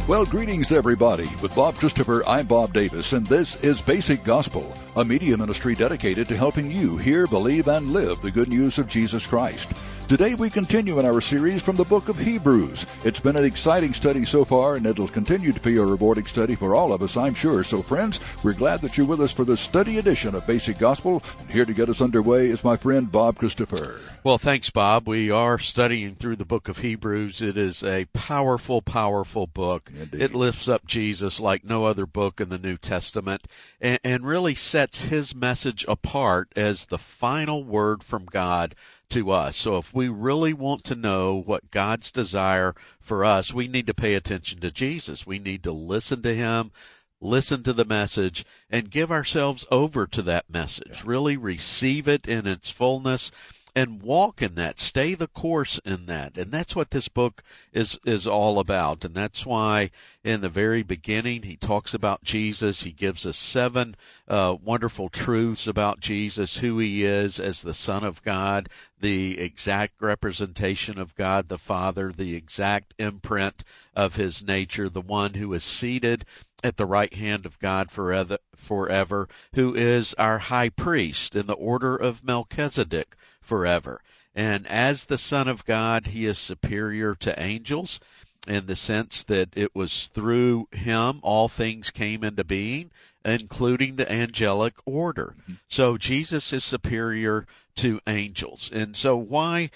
Well, greetings, everybody. With Bob Christopher, I'm Bob Davis, and this is Basic Gospel, a media ministry dedicated to helping you hear, believe, and live the good news of Jesus Christ. Today, we continue in our series from the book of Hebrews. It's been an exciting study so far, and it'll continue to be a rewarding study for all of us, I'm sure. So, friends, we're glad that you're with us for this study edition of Basic Gospel. And here to get us underway is my friend Bob Christopher. Well, thanks, Bob. We are studying through the book of Hebrews. It is a powerful, powerful book. Indeed. It lifts up Jesus like no other book in the New Testament and really sets his message apart as the final word from God to us. So if we really want to know what God's desire for us, we need to pay attention to Jesus. We need to listen to him, listen to the message, and give ourselves over to that message. Really receive it in its fullness and walk in that, stay the course in that. And that's what this book is all about. And that's why in the very beginning he talks about Jesus. He gives us 7 wonderful truths about Jesus, who he is as the Son of God, the exact representation of God the Father, the exact imprint of his nature, the one who is seated at the right hand of God forever, who is our high priest in the order of Melchizedek forever. And as the Son of God, he is superior to angels in the sense that it was through him all things came into being, including the angelic order. So Jesus is superior to angels. And so why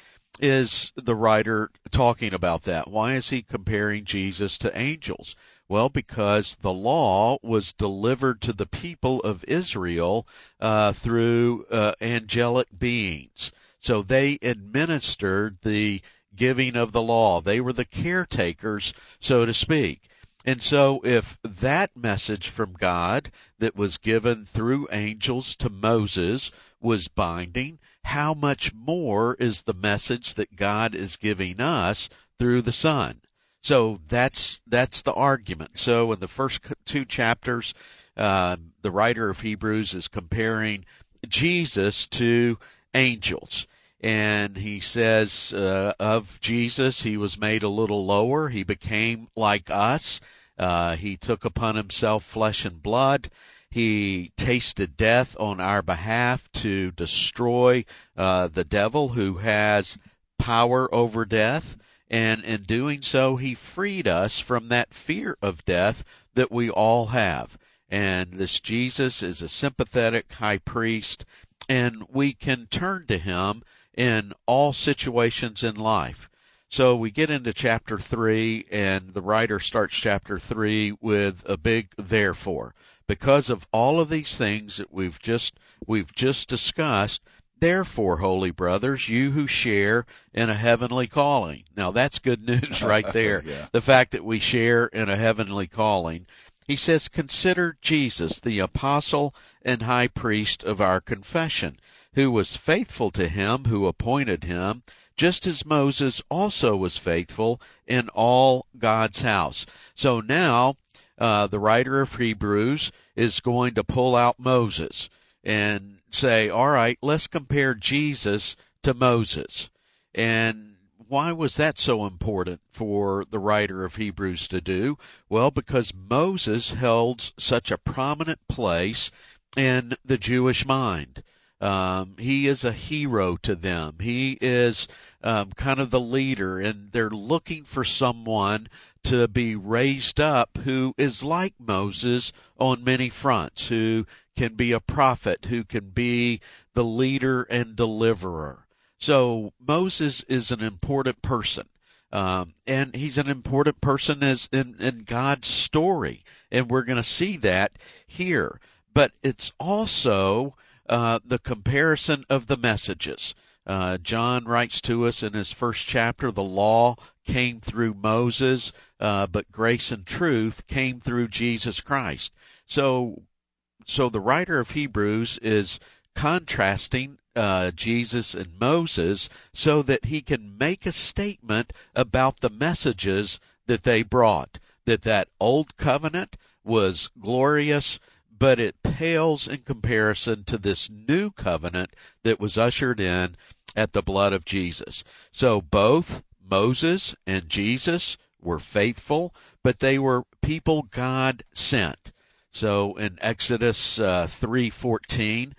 is the writer talking about that? Why is he comparing Jesus to angels? Well, because the law was delivered to the people of Israel through angelic beings. So they administered the giving of the law. They were the caretakers, so to speak. And so if that message from God that was given through angels to Moses was binding, how much more is the message that God is giving us through the Son? So that's the argument. So in the first 2 chapters, the writer of Hebrews is comparing Jesus to angels. And he says of Jesus, he was made a little lower. He became like us. He took upon himself flesh and blood. He tasted death on our behalf to destroy the devil who has power over death. And in doing so, he freed us from that fear of death that we all have. And this Jesus is a sympathetic high priest, and we can turn to him in all situations in life. So we get into chapter 3, and the writer starts chapter 3 with a big therefore. Because of all of these things that we've just discussed, therefore, holy brothers, you who share in a heavenly calling. Now, that's good news right there, Yeah. The fact that we share in a heavenly calling. He says, consider Jesus, the apostle and high priest of our confession, who was faithful to him who appointed him, just as Moses also was faithful in all God's house. So now, the writer of Hebrews is going to pull out Moses and say, all right, let's compare Jesus to Moses. And why was that so important for the writer of Hebrews to do? Well, because Moses held such a prominent place in the Jewish mind. He is a hero to them. He is kind of the leader, and they're looking for someone to be raised up who is like Moses on many fronts, who can be a prophet, who can be the leader and deliverer. So Moses is an important person, and he's an important person as in God's story, and we're going to see that here. But it's also the comparison of the messages. John writes to us in his first chapter, the law came through Moses, but grace and truth came through Jesus Christ. So the writer of Hebrews is contrasting Jesus and Moses so that he can make a statement about the messages that they brought, that old covenant was glorious, but it pales in comparison to this new covenant that was ushered in at the blood of Jesus. So both Moses and Jesus were faithful, but they were people God sent. So in Exodus 3:14,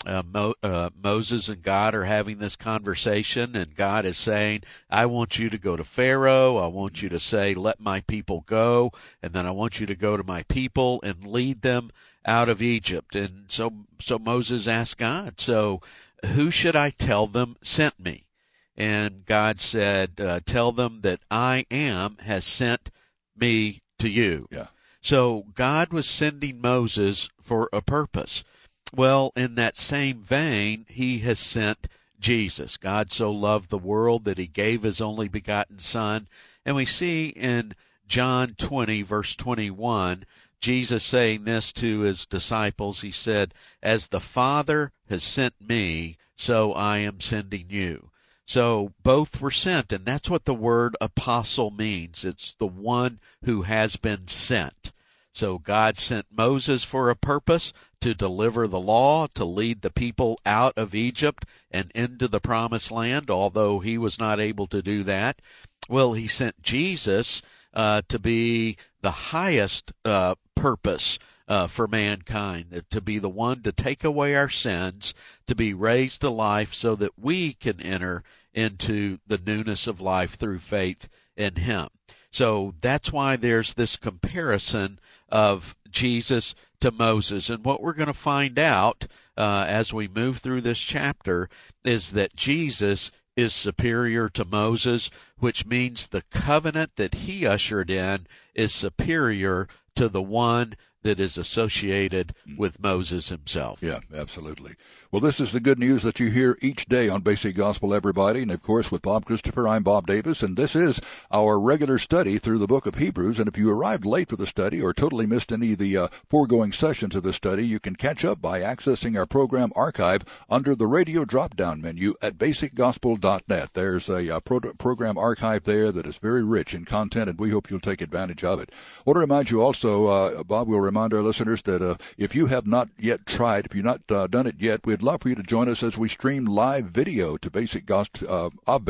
Moses and God are having this conversation, and God is saying, I want you to go to Pharaoh. I want you to say, let my people go. And then I want you to go to my people and lead them out of Egypt. And so Moses asked God, so who should I tell them sent me? And God said, tell them that I am has sent me to you. Yeah. So God was sending Moses for a purpose. Well, in that same vein, he has sent Jesus. God so loved the world that he gave his only begotten Son. And we see in John 20, verse 21, Jesus saying this to his disciples. He said, as the Father has sent me, so I am sending you. So both were sent, and that's what the word apostle means. It's the one who has been sent. So God sent Moses for a purpose, to deliver the law, to lead the people out of Egypt and into the promised land, although he was not able to do that. Well, he sent Jesus to be the highest purpose for mankind, to be the one to take away our sins, to be raised to life so that we can enter into the newness of life through faith in him. So that's why there's this comparison of Jesus to Moses. And what we're going to find out as we move through this chapter is that Jesus is superior to Moses, which means the covenant that he ushered in is superior to the one that is associated with Moses himself. Yeah, absolutely. Well, this is the good news that you hear each day on Basic Gospel, everybody. And, of course, with Bob Christopher, I'm Bob Davis, and this is our regular study through the book of Hebrews. And if you arrived late for the study or totally missed any of the foregoing sessions of the study, you can catch up by accessing our program archive under the radio drop-down menu at basicgospel.net. There's a program archive there that is very rich in content, and we hope you'll take advantage of it. I want to remind you also, Bob will remind our listeners that if you have not yet tried, if you've not done it yet, we'd love for you to join us as we stream live video to Basic Gospel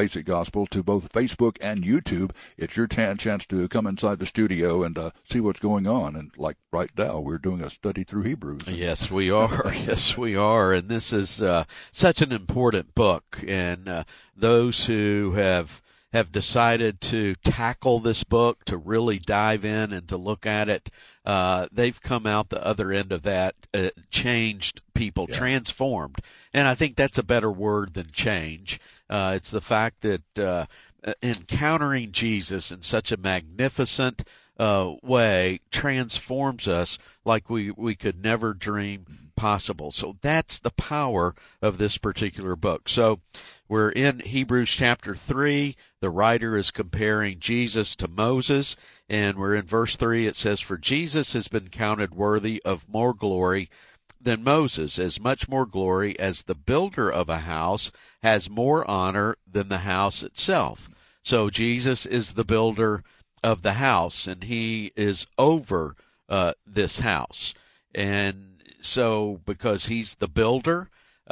to both Facebook and YouTube. It's your chance to come inside the studio and see what's going on. And like right now, we're doing a study through Hebrews. Yes, we are. Yes, we are. And this is such an important book. And those who have decided to tackle this book, to really dive in and to look at it, they've come out the other end of that changed people, transformed. And I think that's a better word than change. It's the fact that encountering Jesus in such a magnificent way transforms us like we could never dream possible. So that's the power of this particular book. So we're in Hebrews chapter 3. The writer is comparing Jesus to Moses, and we're in verse 3. It says, for Jesus has been counted worthy of more glory than Moses, as much more glory as the builder of a house has more honor than the house itself. So Jesus is the builder of the house, and he is over this house. And so because he's the builder,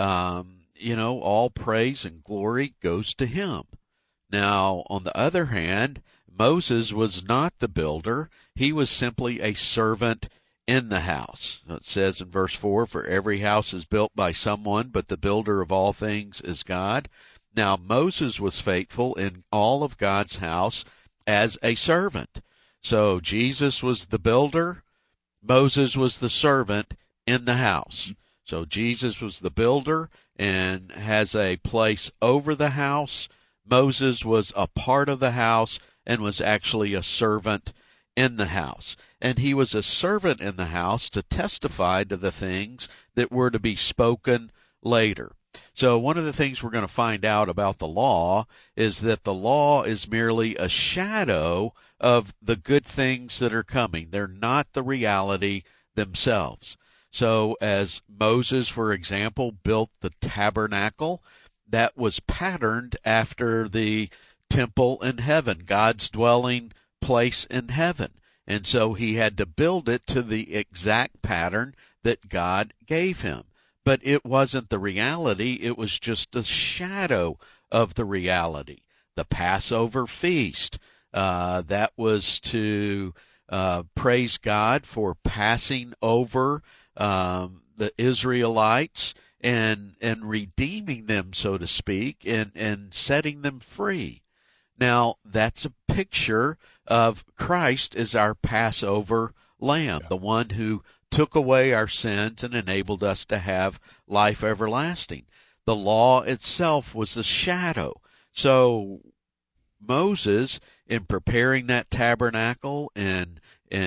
all praise and glory goes to him. Now, on the other hand, Moses was not the builder. He was simply a servant in the house. It says in verse 4, for every house is built by someone, but the builder of all things is God. Now, Moses was faithful in all of God's house as a servant. So Jesus was the builder. Moses was the servant in the house. So Jesus was the builder and has a place over the house. Moses was a part of the house and was actually a servant in the house. And he was a servant in the house to testify to the things that were to be spoken later. So one of the things we're going to find out about the law is that the law is merely a shadow of the good things that are coming. They're not the reality themselves. So as Moses, for example, built the tabernacle, that was patterned after the temple in heaven, God's dwelling place in heaven. And so he had to build it to the exact pattern that God gave him. But it wasn't the reality. It was just a shadow of the reality. The Passover feast, That was to praise God for passing over the Israelites and redeeming them, so to speak, and setting them free. Now, that's a picture of Christ as our Passover lamb, the one who took away our sins and enabled us to have life everlasting. The law itself was a shadow. So Moses, in preparing that tabernacle and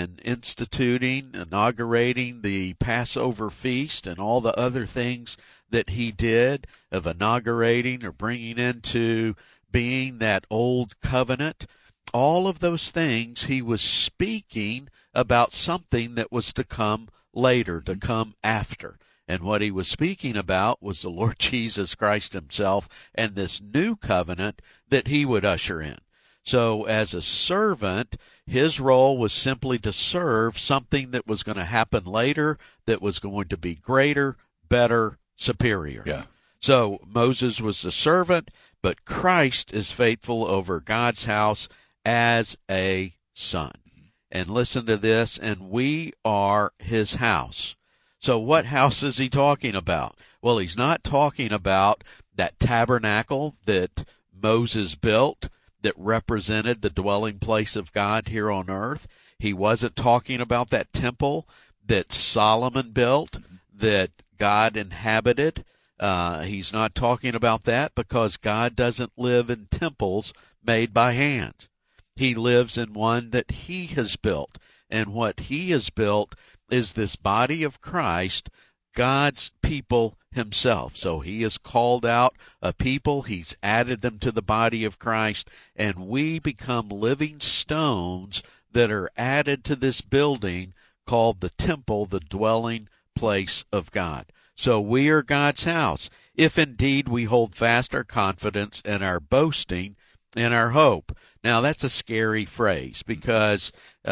inaugurating the Passover feast and all the other things that he did of inaugurating or bringing into being that old covenant, all of those things he was speaking about something that was to come later, to come after. And what he was speaking about was the Lord Jesus Christ himself and this new covenant that he would usher in. So as a servant, his role was simply to serve something that was going to happen later, that was going to be greater, better, superior. Yeah. So Moses was the servant, but Christ is faithful over God's house as a son. And listen to this, and we are his house. So what house is he talking about? Well, he's not talking about that tabernacle that Moses built that represented the dwelling place of God here on earth. He wasn't talking about that temple that Solomon built, that God inhabited. He's not talking about that, because God doesn't live in temples made by hands. He lives in one that he has built. And what he has built is this body of Christ, God's people himself. So he has called out a people, he's added them to the body of Christ, and we become living stones that are added to this building called the temple, the dwelling place of God. So we are God's house, if indeed we hold fast our confidence and our boasting and our hope. Now, that's a scary phrase, because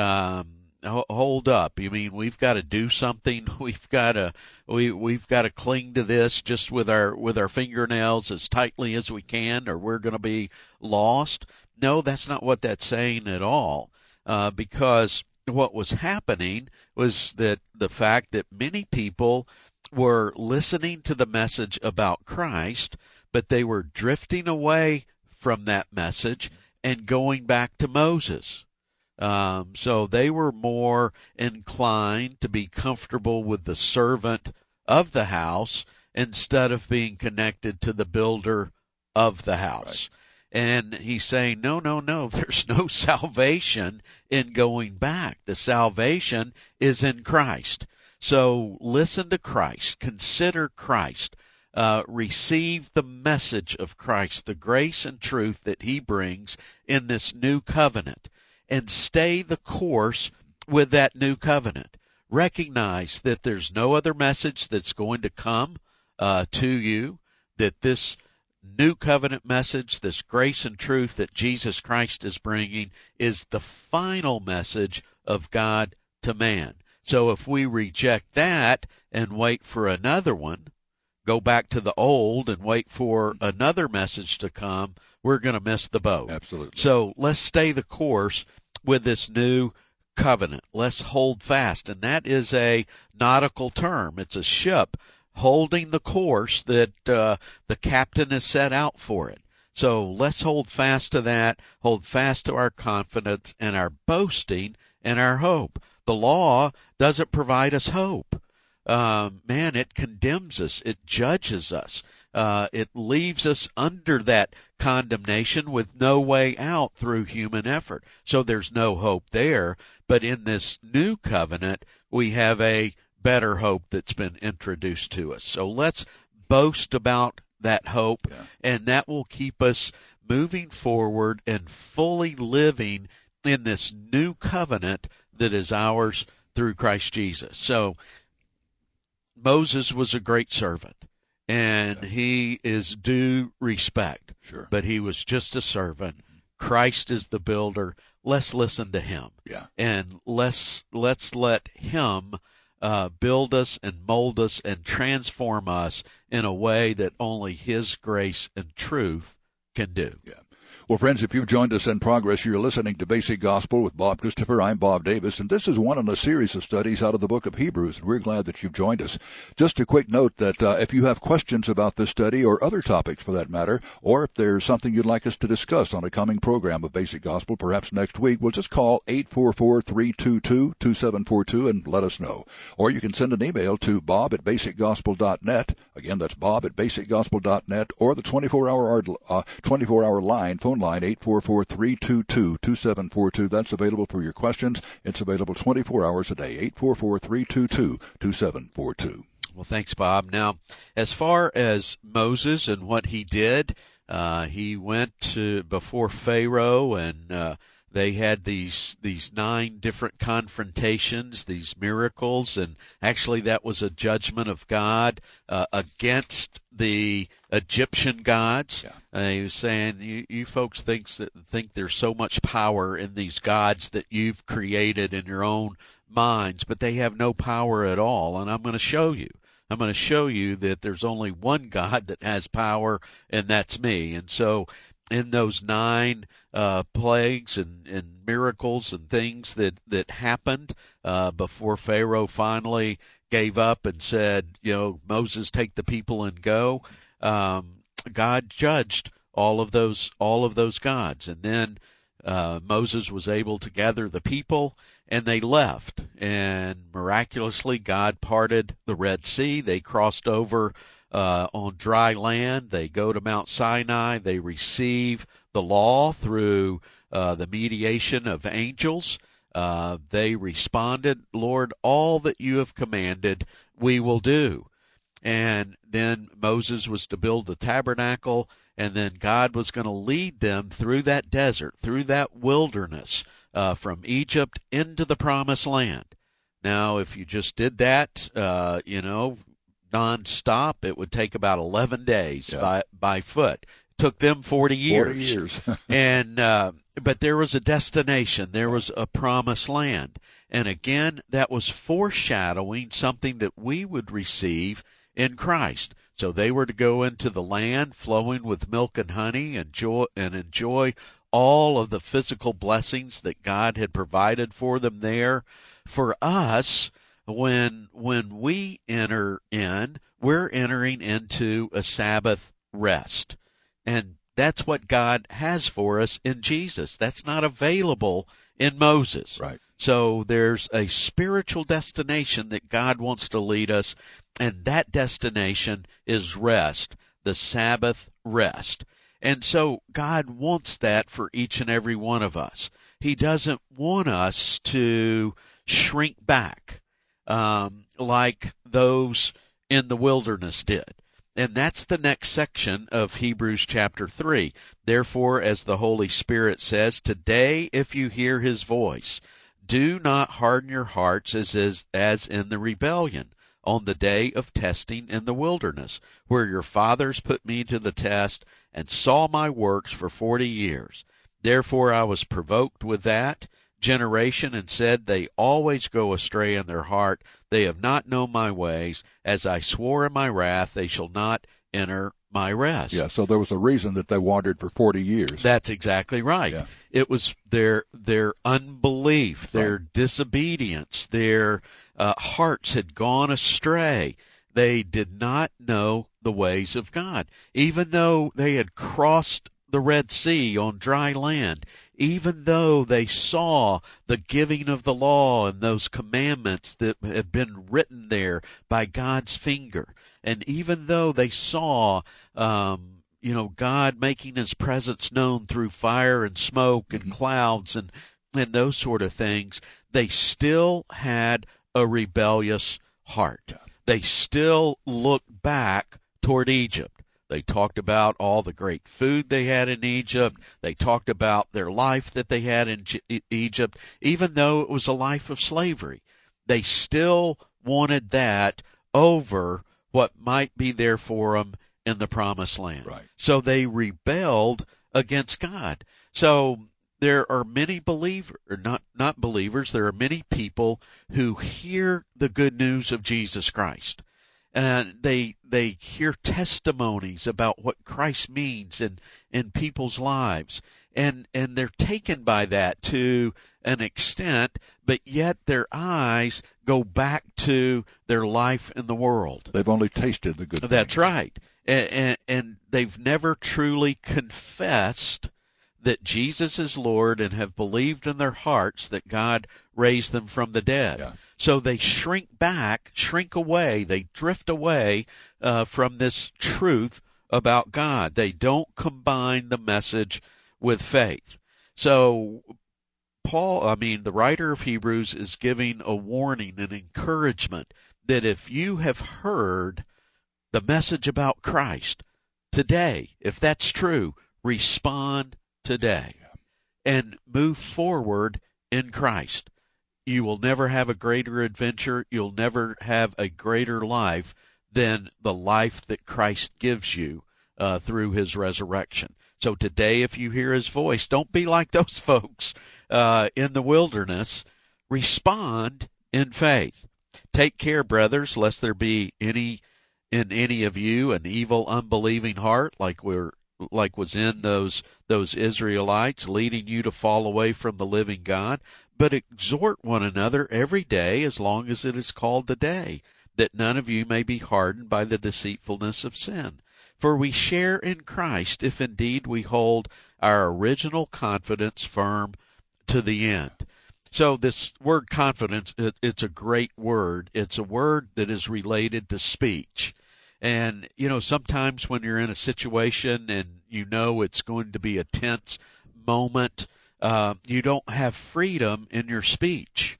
hold up. You mean we've got to do something? We've got to cling to this just with our fingernails as tightly as we can, or we're going to be lost? No, that's not what that's saying at all. Because what was happening was that the fact that many people were listening to the message about Christ, but they were drifting away from that message and going back to Moses. So they were more inclined to be comfortable with the servant of the house instead of being connected to the builder of the house. Right. And he's saying, no, there's no salvation in going back. The salvation is in Christ. So listen to Christ. Consider Christ. Receive the message of Christ, the grace and truth that he brings in this new covenant. And stay the course with that new covenant. Recognize that there's no other message that's going to come to you, that this new covenant message, this grace and truth that Jesus Christ is bringing, is the final message of God to man. So if we reject that and wait for another one, go back to the old and wait for another message to come, we're going to miss the boat. Absolutely. So let's stay the course with this new covenant. Let's hold fast. And that is a nautical term. It's a ship holding the course that the captain has set out for it. So let's hold fast to that, hold fast to our confidence and our boasting and our hope. The law doesn't provide us hope. It condemns us. It judges us. It leaves us under that condemnation with no way out through human effort. So there's no hope there. But in this new covenant, we have a better hope that's been introduced to us. So let's boast about that hope, and that will keep us moving forward and fully living in this new covenant that is ours through Christ Jesus. So Moses was a great servant, and he is due respect. Sure. But he was just a servant. Christ is the builder. Let's listen to him. Yeah. And let's let him build us and mold us and transform us in a way that only his grace and truth can do. Yeah. Well, friends, if you've joined us in progress, you're listening to Basic Gospel with Bob Christopher. I'm Bob Davis, and this is one in a series of studies out of the book of Hebrews. We're glad that you've joined us. Just a quick note that if you have questions about this study or other topics for that matter, or if there's something you'd like us to discuss on a coming program of Basic Gospel, perhaps next week, we'll just call 844-322-2742 and let us know. Or you can send an email to bob@basicgospel.net. Again, that's bob@basicgospel.net, or the 24-hour line, phone line, 844-322-2742. That's available for your questions. It's available 24 hours a day, 844-322-2742. Well, thanks, Bob. Now, as far as Moses and what he did, he went to before Pharaoh, and they had these 9 different confrontations, these miracles, and actually that was a judgment of God against the Egyptian gods. Yeah. He was saying, you folks think there's so much power in these gods that you've created in your own minds, but they have no power at all, and I'm going to show you. I'm going to show you that there's only one God that has power, and that's me. And so in those 9 plagues and miracles and things that happened before Pharaoh finally gave up and said, Moses, take the people and go, God judged all of those gods. And then Moses was able to gather the people, and they left. And miraculously, God parted the Red Sea. They crossed over on dry land. They go to Mount Sinai. They receive the law through the mediation of angels. They responded, Lord, all that you have commanded, we will do. And then Moses was to build the tabernacle, and then God was going to lead them through that desert, through that wilderness, from Egypt into the promised land. Now, if you just did that, nonstop, it would take about 11 days by foot. It took them 40 years. 40 years. And but there was a destination. There was a promised land. And again, that was foreshadowing something that we would receive in Christ. So they were to go into the land flowing with milk and honey and enjoy all of the physical blessings that God had provided for them there. For us, when we enter in, we're entering into a Sabbath rest. And that's what God has for us in Jesus. That's not available in Moses. Right. So there's a spiritual destination that God wants to lead us, and that destination is rest, the Sabbath rest. And so God wants that for each and every one of us. He doesn't want us to shrink back like those in the wilderness did. And that's the next section of Hebrews chapter 3. Therefore, as the Holy Spirit says, today if you hear his voice, do not harden your hearts as in the rebellion on the day of testing in the wilderness, where your fathers put me to the test and saw my works for 40 years. Therefore I was provoked with that generation and said, they always go astray in their heart. They have not known my ways. As I swore in my wrath, they shall not enter my rest. Yeah, so there was a reason that they wandered for 40 years. That's exactly right. Yeah. It was their unbelief, their disobedience, their hearts had gone astray. They did not know the ways of God. Even though they had crossed the Red Sea on dry land, even though they saw the giving of the law and those commandments that had been written there by God's finger, and even though they saw God making his presence known through fire and smoke and clouds and those sort of things, they still had a rebellious heart. They still looked back toward Egypt. They talked about all the great food they had in Egypt. They talked about their life that they had in Egypt, even though it was a life of slavery. They still wanted that over what might be there for them in the promised land. Right. So they rebelled against God. So there are many believers, or not believers, there are many people who hear the good news of Jesus Christ. and they hear testimonies about what Christ means in people's lives, and they're taken by that to an extent, but yet their eyes go back to their life in the world. They've only tasted the good things. That's right. And they've never truly confessed that Jesus is Lord and have believed in their hearts that God raised them from the dead. Yeah. So they shrink away, they drift away from this truth about God. They don't combine the message with faith. So the writer of Hebrews is giving a warning, an encouragement that if you have heard the message about Christ today, if that's true, respond today and move forward in Christ. You will never have a greater adventure. You'll never have a greater life than the life that Christ gives you through his resurrection. So today, if you hear his voice, don't be like those folks in the wilderness. Respond in faith. Take care, brothers, lest there be in any of you an evil, unbelieving heart, like was in those Israelites, leading you to fall away from the living God. But exhort one another every day, as long as it is called today, that none of you may be hardened by the deceitfulness of sin. For we share in Christ, if indeed we hold our original confidence firm to the end. So this word confidence, it's a great word. It's a word that is related to speech. And, sometimes when you're in a situation and it's going to be a tense moment, you don't have freedom in your speech.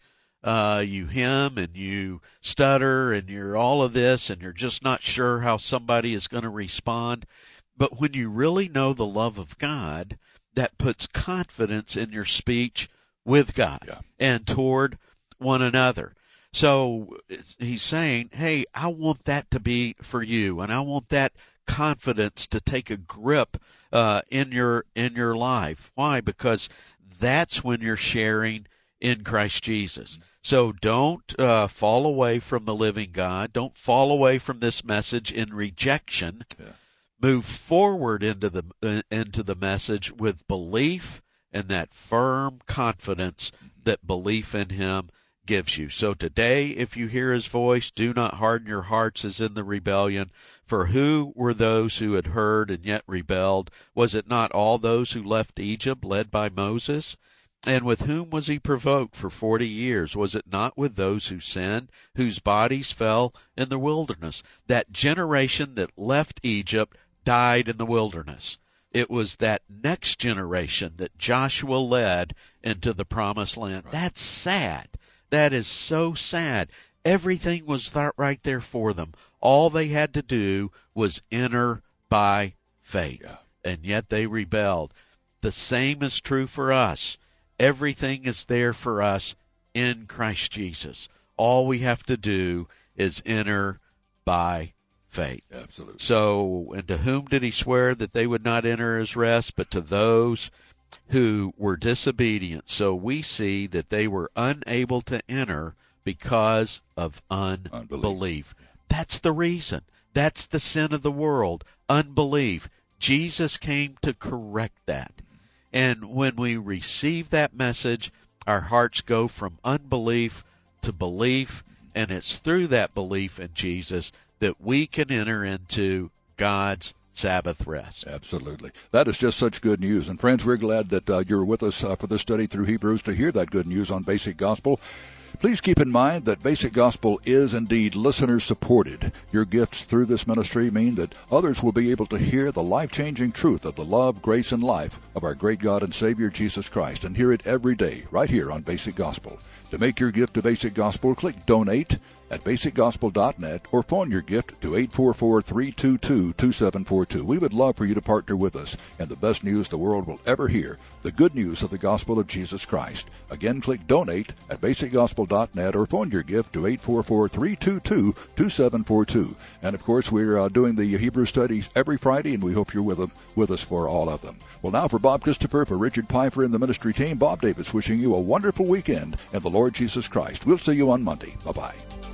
You hem and you stutter and you're all of this and you're just not sure how somebody is going to respond. But when you really know the love of God, that puts confidence in your speech with God and toward one another. So he's saying, hey, I want that to be for you, and I want that confidence to take a grip in your life. Why? Because that's when you're sharing in Christ Jesus. So don't fall away from the living God. Don't fall away from this message in rejection. Yeah. Move forward into the message with belief and that firm confidence that belief in him gives you. So today, if you hear his voice, do not harden your hearts as in the rebellion. For who were those who had heard and yet rebelled? Was it not all those who left Egypt, led by Moses? And with whom was he provoked for 40 years? Was it not with those who sinned, whose bodies fell in the wilderness? That generation that left Egypt died in the wilderness. It was that next generation that Joshua led into the promised land. Right. That's sad. That is so sad. Everything was right there for them. All they had to do was enter by faith. Yeah. And yet they rebelled. The same is true for us. Everything is there for us in Christ Jesus. All we have to do is enter by faith. Absolutely. So, and to whom did he swear that they would not enter his rest? But to those who were disobedient. So we see that they were unable to enter because of unbelief. That's the reason. That's the sin of the world, unbelief. Jesus came to correct that. And when we receive that message, our hearts go from unbelief to belief, and it's through that belief in Jesus that we can enter into God's Sabbath rest. Absolutely. That is just such good news. And friends, we're glad that you're with us for this study through Hebrews to hear that good news on Basic Gospel. Please keep in mind that Basic Gospel is indeed listener-supported. Your gifts through this ministry mean that others will be able to hear the life-changing truth of the love, grace, and life of our great God and Savior, Jesus Christ, and hear it every day right here on Basic Gospel. To make your gift to Basic Gospel, click Donate at basicgospel.net or phone your gift to 844-322-2742. We would love for you to partner with us in the best news the world will ever hear, the good news of the gospel of Jesus Christ. Again, click Donate at basicgospel.net or phone your gift to 844-322-2742. And, of course, we're doing the Hebrew studies every Friday, and we hope you're with us for all of them. Well, now for Bob Christopher, for Richard Pfeiffer and the ministry team, Bob Davis wishing you a wonderful weekend in the Lord Jesus Christ. We'll see you on Monday. Bye-bye.